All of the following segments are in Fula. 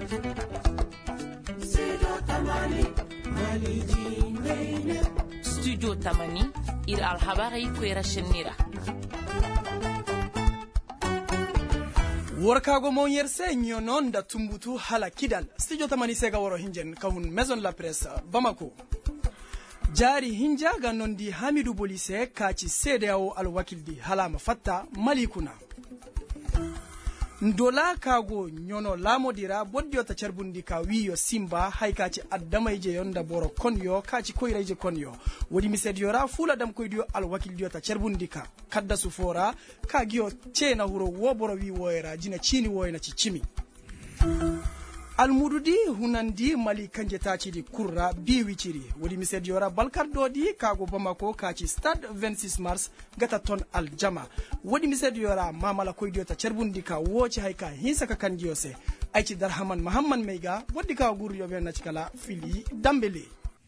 Studio Tamani ir alhabari kwera shenira. Workago mon yerse nyonon da tumbutu hala kidal. Studio Tamani sega woro hinjen kahun Maison la Presse Bamako. Jari hinja ga nondi Hamidou Bolise kaci CEDEAO alwakildi halama fatta malikuna. Ndola kago nyono lamodira boddio ta cerbundi ka wiyo simba haikaci addamaije yonda boro konyo kaci koyreje konyo wodi misediora fula dam koydio alwakildio ta cerbundi ka kadda sufora kagio cena huro woboro wi woyra jina chini woyna ci cimi almududi hunandi mali kanje tacidi kurra biwiciri wodi misediora balkardodi kago Bamako kaci stade 26 mars gata ton aljama wodi misediora mamala koydio ta cerbundi ka woci hayka hisaka kanjiyose ayci darhaman muhammad meiga wodi ka guryo be nacikala fili dambele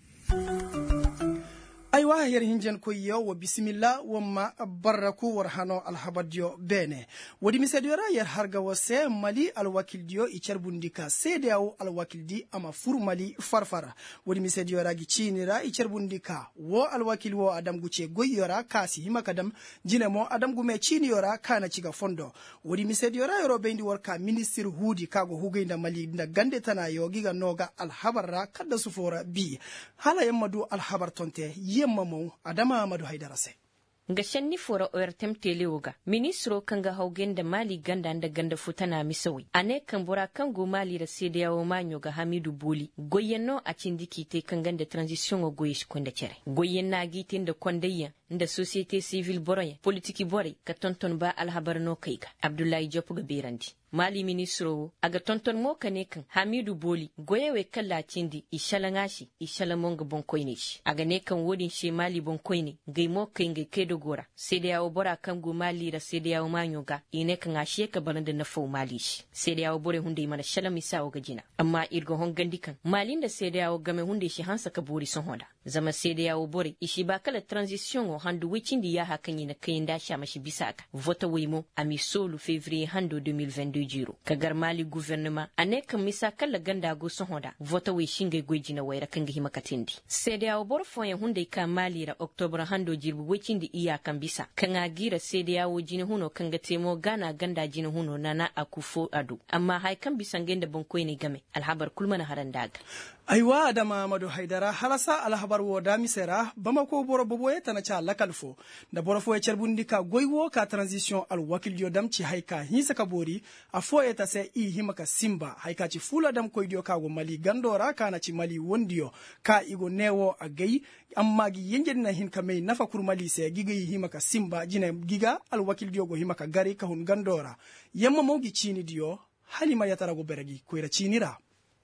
aywa yer hinjen ko yo wa bismillah wamma baraku warhano alhabadio bene wodi misediora yer harga wose mali alwakildio i cerbundika CEDEAO alwakildi ama fur mali farfara wodi misediora gi cinira i cerbundika wo alwakil wo adam guce goyyora kasi himakadam jinemo adam gume ciniyora kana ciga fondo wodi misediora yoro bendi warka minister hudi kago hugenda mali nda gande tana yo giga noga alhabarra kadda sufora bi hala yamadu alhabar tonte yemmamo Adama Amadou Haidarase nga shanni fora ORTM telewoga ministro kanga haugenda mali ganda anda ganda futana misawi ane kambura kango mali da CEDEAO manyo ga Hamidou Boli goyenno a cindiki te kanganda transition o goyish konda cere goyenna gitin da kondayya nda société civile boroya politiki bore ka tonton ba alhabar no kaiga Abdoulaye Diop ga berandi mali ministro aga tonton mo kane kan Hamidou Boli goyewe kala cindi ishalangashi ishalamonga bonkoinish aga ne kan wodin she mali bonkoini gai mo kai kedo gora CEDEAO bora kan go mali da CEDEAO manyoga ine kan ashe ka baranda na fo mali shi CEDEAO bore hunde mana shalami sawo ga jina amma irgo hongandi kan malin da CEDEAO game hunde shi hansa ka bori son hoda zama CEDEAO bore ishi ba kala transition o handu wicindi ya hakan ina kayin da sha mashi bisaka vota wimo ami solu février hando 2022 jiro kagar mali gouvernement ane kan misa kala ganda go son hoda vota we shinge gojina wayra kan gihima katindi CEDEAO bor foye hunde ka mali ra octobre hando jirbu wicindi iya kan bisa kan agira CEDEAO jina huno kan ga temo gana ganda jina huno nana akufo adu amma hay kan bisa ngenda bonkoy ne game alhabar kulmana harandaga aywa Adama Amadou Haidara halasa alhabar wo dami sera Bamako boro boboye tana cha lakalfo da boro fo cerbundi ka goywo ka transition al wakildio dam ci hayka hisa ka bori a foye ta se i himaka simba hayka ci fula dam koydio ka go mali gandora kana ci mali wondio ka igo newo a gay amma gi yenjen na hin ka mai nafa kur mali se giga yi himaka simba jina giga al wakildio go himaka gari ka hun gandora yamma mo gi chini dio halima yatara go beragi koyra chinira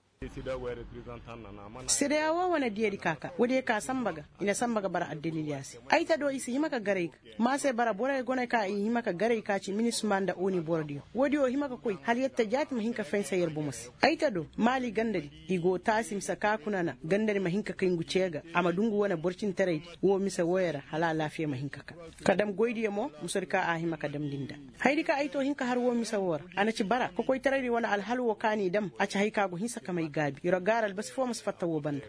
CEDEAO wana diedi kaka wodi ka sambaga ina sambaga bara addeli yasi aita do isi himaka gare ma se bara bora gona ka himaka gare ka ci ministre da oni bordio wodi o himaka koy hal yetta jati mahinka fensa yer bumus aita do mali gandari igo tasim saka kunana gandari mahinka kai ngucega amadungu wana borcin tare wo misa woyara hala lafiya mahinka ka kadam goydi mo musorka a himaka dam dinda haydi ka aito hinka har wo misa wor anaci bara ko koy tare wana alhalu wo kani dam a ci hayka go hinsa kamay gabi yoro garal bas fo musfatta wo banda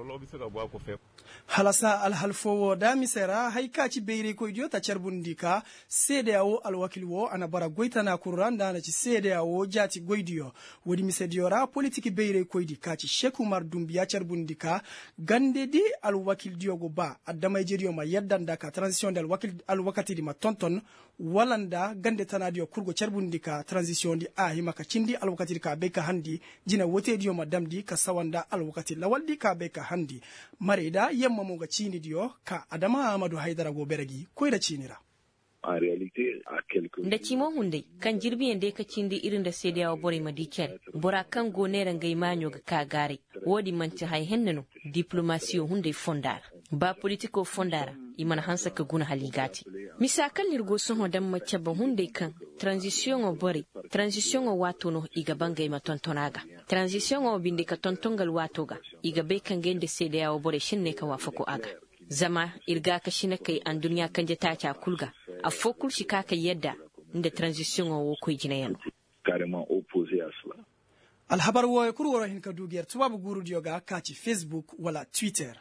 halasa alhalfo da misera haika ci beire ko idiota cerbundika CEDEAO alwakil wo ana bara goitana kuranda na ci CEDEAO jati goidio wodi misediora politiki beire ko idika ci Sheikh Umar Dumbiya cerbundika gande di alwakil diogo ba adama jerio ma yaddanda ka transition dal wakil alwakati di ma tonton walanda gande tanadio kurgo cerbundika transition di a himaka cindi alwakati ka beka handi jina wote dio madamdi ka sawanda alwakati lawaldi ka beka handi mareda yamma mo ga cini dio ka Adama Amadou Haidara go beragi ko da cinira en réalité à quelques da cimo hunde kan jirbi yande ka cindi irin da CEDEAO bore madiken bora kan go ne rangai manyo ga ka gare wodi manci hay hennano diplomatie hunde fondara ba politiko fondara imana hansa ka guna haligati misakal lirgo soho dan mace ba hunde kan transition o bore transition o wato no iga bangay ma tontonaga transition o binde ka tontongal wato ga iga be kan gende CEDEAO bore shinne ka wafako aga zama irga ka shine kai an duniya kan jata ta kulga a fokul shi ka yadda inda transition o ko jina yano carrément opposé à cela. alhabar wo kur woro hin ka dugiyar tubabu guru dioga kaci Facebook wala Twitter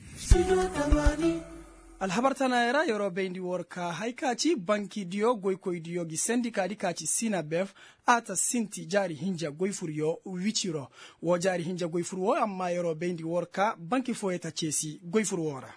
alhabar tana yara yoro bendi worka haikaci banki dio goikoy dio gi sendika di kaci sina bef ata sinti jari hinja goifuryo wichiro wo jari hinja goifurwo amma yoro bendi worka banki foyeta chesi goifurwora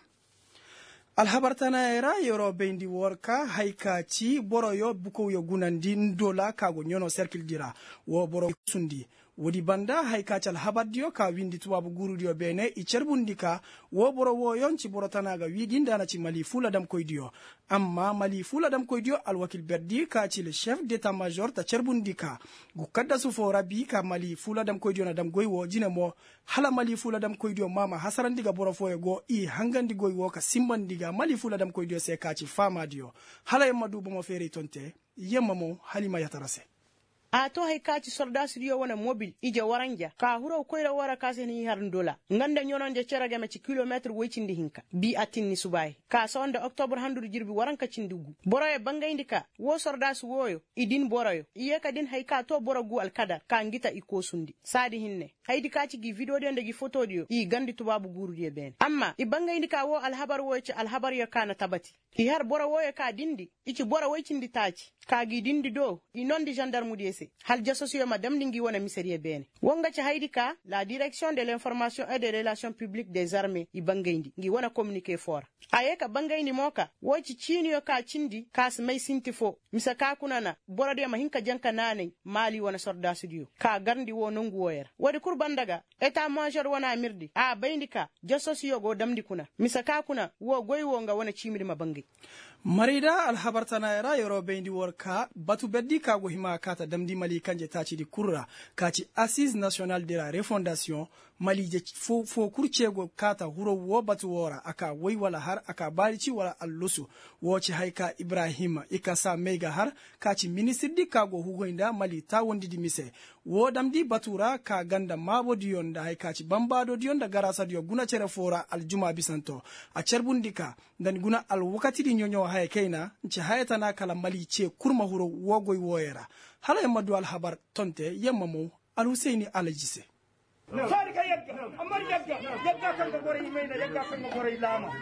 alhabar tana yara yoro bendi worka haikaci boroyo bukoyo gunandi ndola kago nyono circle dira wo boro sundi wodi banda haikacal habardiyo ka windi tubabu gurudiyo bene icerbundika wo boro wo yonci boro tanaga widindanaci mali fuladam koydiyo amma mali fuladam koydiyo alwakil berdi kaci le chef d'état major ta cerbundika gu kadda sufo rabi ka mali fuladam koydiyo na dam goy wo jine mo hala mali fuladam koydiyo mama hasarandiga boro foye go i hangandi goy wo ka simbandiga mali fuladam koydiyo se kaci famadiyo hala yemma dubo mo fere tonte yemma mo halima yatarase ato hay kaci soldat studio wona mobile ije waranja ka huro koyra wara kase ni har dola nganda nyononde cerage ma ci kilometre woycindi hinka bi atinni subay ka sonda octobre handur jirbi waranka cindugu boroye bangaindika wo soldat woyo idin boroyo iye kadin hay ka to borogu alkada ka ngita iko sundi sadi hinne haydi kaci gi video de ndegi photo dio i gandi tubabu guru die ben amma i bangaindika wo alhabar wo ci alhabar ya kana tabati i har boro woyo ka dindi ici boro woycindi taci ka gi dindi do i nondi gendarme diese hal jassosiyo madame dingi wona miserie bene wonga ci haydi ka la direction de l'information et des relations publiques des armées i bangayndi ngi wona communiqué fort aye ka bangayndi moka woci ciniyo ka cindi kas may sinti fo misa ka kunana borode ma hinka janka nane mali wona soldat studio ka garndi wo nongu woyera wadi kurbandaga état major wona mirdi a bayndi ka jassosiyo go damdi kuna misa ka kuna wo goy wonga wona cimiri ma bangay marida alhabartana yara yoro bendi worka batu beddi kago hima kata damdi mali kanje taci di kurra kaci assise nationale de la refondation mali je fo kurcego kata huro wo batu wora aka wai wala har aka barici wala allusu woci haika ibrahima ikasa mega har kaci ministre di kago hugoinda mali ta wondi di mise wo damdi batura ka ganda mabo diyon da haikaci bambado diyon da garasa diyo guna cere fora aljuma bisanto a cerbundika dan guna al wakati di nyonyo haye keina nci hayatana kala mali ce kurma huro wogoy woyera hala yamma du alhabar tonte yamma mo al husaini alajise sarika yagga amar yagga kan ko bore yimena yagga kan ko bore lama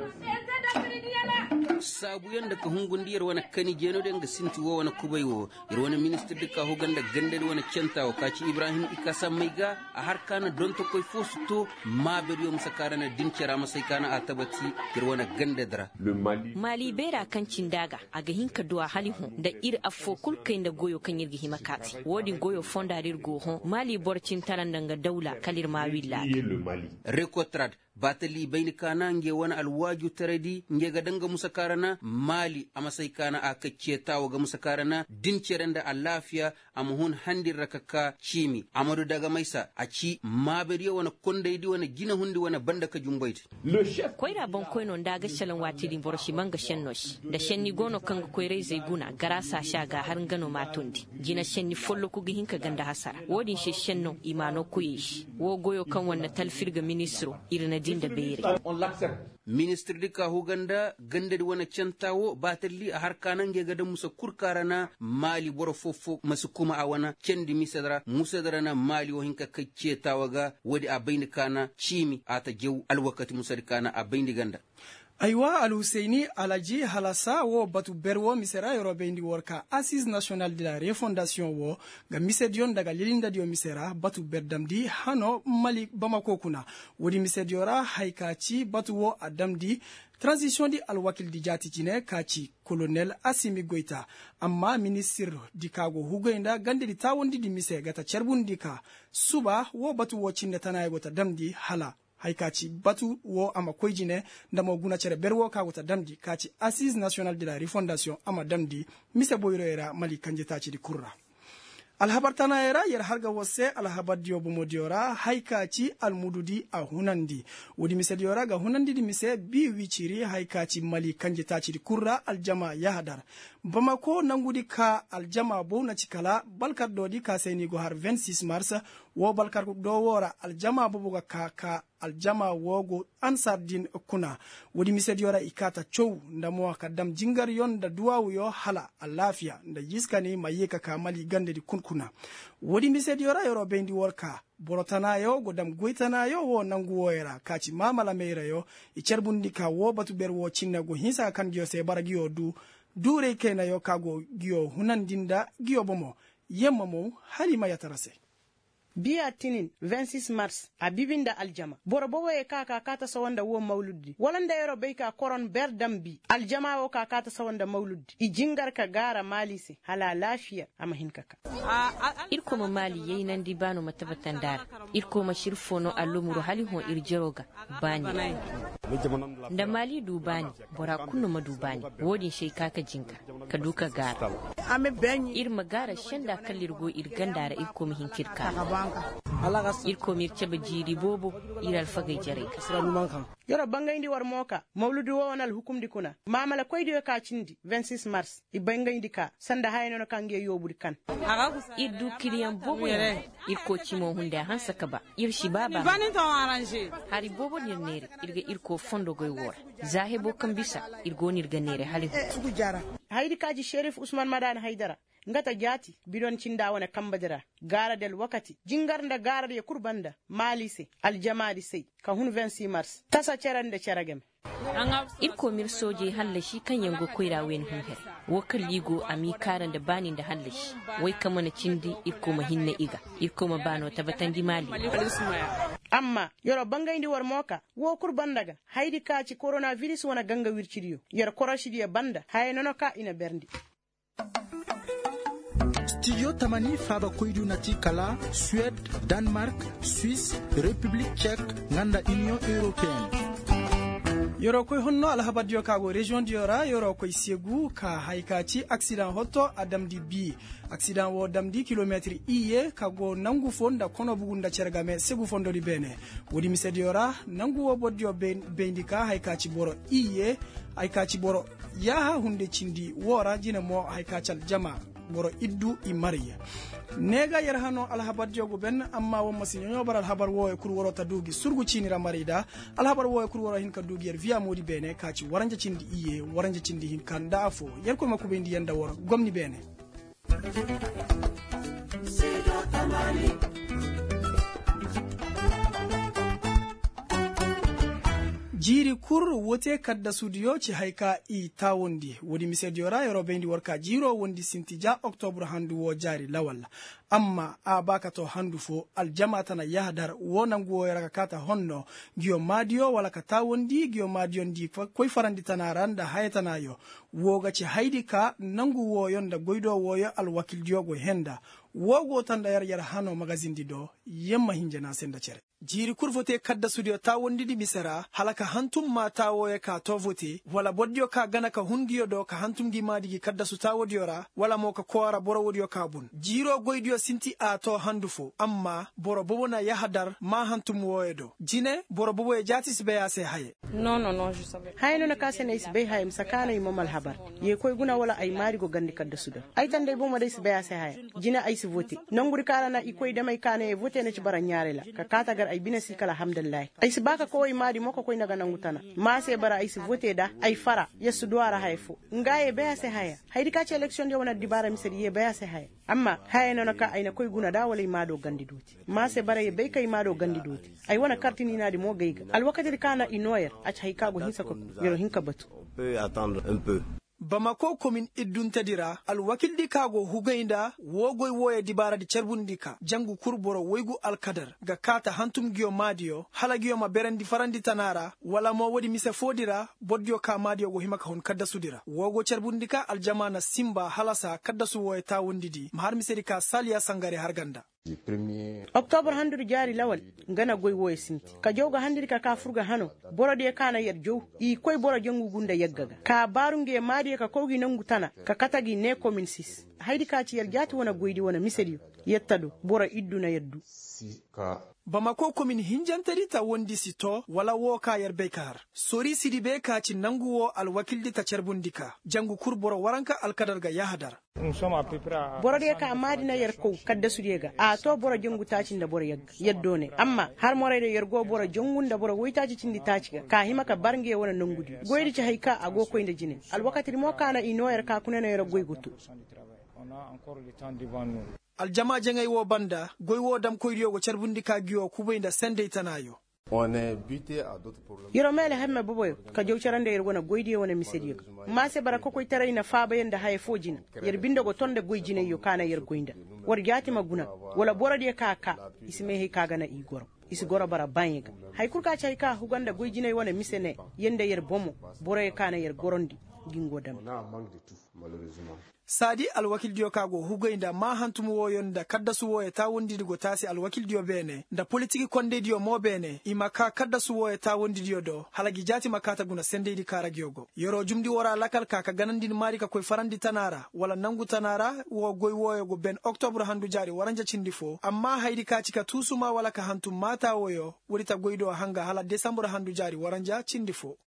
sabu yanda ka hungundiyar wani kani jeno da nga sinti wo wani kubaiwo yar wani minister duka huganda gandar wani centa wa kaci ibrahim ikasa mai ga a har kana don ta koi fosu to ma beriyo musa karana dinkira masai kana a tabati yar wani gandadara mali bera kan cindaga a ga hinka duwa halihu da ir afo kulkai da goyo kan yirgi himakati wodi goyo fondarir gohon mali borcin taran danga daula kalir mawilla rekotrad batali bayni kana nge wani alwaju taradi nge ga danga musa karana mali a masai kana a kacce tawo ga musa karana dinceren da alafiya a muhun handir rakaka chimi amadu daga maisa a ci mabariyo wani kondaidi wani gina hundi wani banda ka jumbaiti koira ban koino daga shalan watiri boroshi manga shennosh da shenni gono kanga koire zai guna garasa shaga har ngano matundi jina shenni follo ku hinka ganda hasara wodin she shenno imano kuyish wo goyo kan wannan talfirga ministro irna dinda bere ministre dika huganda gandar wani cantawo batalli a harkanan ge gada musa kurkarana mali boro fofo masu kuma a wana kendi musadara na mali wo hinka kacce tawaga wadi a bayni kana chimi ata jew alwakati musadikana a bayni ganda aywa al husaini alaji halasa wo batu berwo misera yoro bendi worka assise nationale de la refondation wo ga misedion daga lilinda dio misera batu berdamdi hano mali bamako kuna wodi misediora haikachi batu wo adamdi transition di alwakil di jati jine kachi colonel Assimi Goita amma ministre di kago hugoinda gande di tawondi di mise gata cherbundika suba wo batu wo cinne tanaye gota damdi hala haikaci batu wo ama koyjine ndamo guna cere berwo ka wota damdi kaci assise nationale de la refondation ama damdi mise boyro era mali kanjetaci di kurra alhabartana era yer harga wose alhabar dio bomodiora haikaci almududi a hunandi wodi mise diora ga hunandi di mise bi wiciri haikaci mali kanjetaci di kurra aljama yahadar bamako nangudi ka aljama bo na cikala balkar dodi ka seni go har 26 mars wo balkar do wora aljama bo ga ka aljama wogo ansardin kuna wodi misediora ikata chow ndamo kadam jingar yon da duwawu yo hala alafiya da yiskani mayeka kamali gande di kunkuna wodi misediora yoro bendi worka borotana yo godam goitana yo wo nangu woyera kaci mamala meira yo icerbundi ka wo batu ber wo cinna go hinsa kan giyo se bara giyo dure kena yo kago giyo hunandinda giyo bomo yemma mo halima yatarase biya tinin 26 mars a bibinda aljama borobo e kaka kata sawanda wo mauludi walanda yoro be ka koron berdambi aljama wo ka kata sawanda mauludi i jingar ka gara malise hala lafiya ama hinkaka irko ma mali yayi nan di bano matabatan dar irko ma shirfono allumuru hali ho irjeroga bani da mali dubani bora kunno madubani wodin shey kaka jinka ka duka gara irma gara shanda kallirgo irgandara irko ma hinkirka irko mirce bajiri bobo iral fagay jare yoro bangayndi war moka mawludi wonal hukumdi kuna mamala koydi ka cindi 26 mars i bangayndi ka sanda hayno kange yobudi kan iddu kiliyan bobo irko cimo hunde hansa kaba irshi baba hari bobo nere irga irko fondo goy wor zahebo kambisa irgo nirga nere hali haydi kaji Sheriff Usman Madan Haidara ngata jati bidon cinda wana kambadira gara del wakati jingarnda gara ya kurbanda malise aljamadi sai ka hun 26 mars tasa cerande ceragem irko mir soje hallashi kan yango koira wen hun her wakal ligo ami karan da bani da hallashi wai kamana cindi irko mahinna iga irko ma bano tabatan mali amma yoro bangayndi war moka wo kurbandaga haydi kaci coronavirus wana ganga wirciriyo yer korashidi banda haynono ka ina berndi Studio Tamani Faba Koidu Nati Kala, Suède, Danemark, Suisse, République tchèque, Nganda Union Européenne. yoro koy honno alhabad yo kago region diora yoro koy segu ka haikaci accident hoto adamdi bi accident wo damdi kilometre iye kago nangu fonda kono bugunda cergame segu fondo di bene wodi mi sediora nangu wo boddio bendika haikaci boro iye haikaci boro yaha hunde cindi wora jina mo haikacal jama boro iddu i mariya nega yar hano alhabar jogo ben amma wo masinyo bar alhabar wo e kurworo ta dugi surgu cinira marida alhabar wo e kurworo hin ka dugi yer via modi bene kaci waranja cindi iye waranja cindi hin kan dafo yer ko makube ndi yanda woro gomni bene jiri kur wote kadda studio ci hayka i tawondi wodi misediora yoro bendi worka jiro wondi sintija octobre handu wo jari lawal amma a bakato handu fo aljamata na yahdar wonangu wo yara kata honno giyo madio wala ka tawondi giyo madio ndi koy farandi tanaranda haytana yo woga ci haydi ka nangu wo yonda goydo woyo al wakil diogo henda wogo tanda yar hano magazine dido yemma hinjana senda cere jiri kurvote kadda studio tawondidi misera halaka hantum ma tawoye ka tovote wala boddio ka gana ka hundiyo do ka hantum gi madigi kadda su tawodiora wala mo ka koara boro wodiyo ka bun jiro goydiyo sinti a to handufo amma boro bobo na yahadar ma hantum woyedo jine boro bobo e jati sibe ya se haye non je savais hayno na kasene sibe haye msakana imomal habar ye koy guna wala ay mari go gandi kadda suda ay tande bo mo de sibe ya se haye jine ay si vote nanguri kala na ikoy demay kane vote na ci bara ñaare la ka kata gar ay binasi kala alhamdulillah ay si baka ko madi moko koy naga nangutana ma se bara ay si vote da ay fara yesu duara hayfo ngaye be se haya haydi ka ci election de wona dibara mi sedi ye be se haya amma haya nana ka ayna koy guna da wala mado gandi duti ma se bara ye be kay mado gandi duti ay wona kartini nadi mo gayga al wakati kana inoyer ac hayka go hinsa ko yero hinka batu peut attendre un peu. Bamako komin idduntadira alwakildi kago hugainda wogoy woye dibara di cerbundika jangu kurboro woygu alkadar ga kata hantum giyo madio hala giyo ma berendi farandi tanara wala mo wodi mise fodira boddio ka madio go himaka hon kadda sudira wogo cerbundika aljamana simba halasa kadda su woye tawondidi mahar miserika salia sangare harganda October handur jari lawal ngana goy woy sinti ka jowga handir ka furga hano boro de kana yar jow i koy boro jongu gunda yaggaga ka barunge madi ka kogi nangu tana ka katagi ne commune 6 haydi ka ci yar jati wona goydi wona misediyo yettado boro idduna yeddu ka Bamako komin hinjantari ta wondi sito wala wo kayar bekar. Sori sidibe ka ci nanguwo alwakildi ta cerbundika. Jangu kurboro waranka alkadarga yahadar. Boro de ka amadina yarko kadda su dega. A to boro jangu tacin da boro yaddo ne. Amma har more da yargo boro jangun da boro woitaci cindi taciga. Ka himaka barnge wona nangudi. Goydi ci haika agoko inda jine. Alwakati mo kana ino yar ka kunena yar goygutu. Aljama jengay wo banda goy wo dam koyriyo go cerbundi ka giyo kubayda sende tanayo. Yoro mele hemme boboy ka jowcarande yer wona goydi wona misedi ma se bara ko koy tarayna faaba yenda hay fojina yer bindo go tonde goyjine yo kana yer goynda wor jati maguna wala borade kaka isme he kaga na igoro isi goro bara banyega hay kurka chay ka huganda goyjine wona misene yende yer bomo boroye kana yer gorondi gingo dam Sadi alwakil diyo kago hugoinda ma hantumu woyonda kadda su woye ta wondi digo tasi alwakil diyo bene da politiki konde diyo mo bene imaka kadda su woye ta wondi diyo do halagi jati makata guna sende di kara giyogo yoro jumdi wora lakal kaka ganandin mari ka koy farandi tanara wala nangu tanara wo goy woyo go ben octobre handu jari waranja cindifo amma haydi ka cika tusuma wala ka hantum mata woyo wurita goydo hanga hala december handu jari waranja cindifo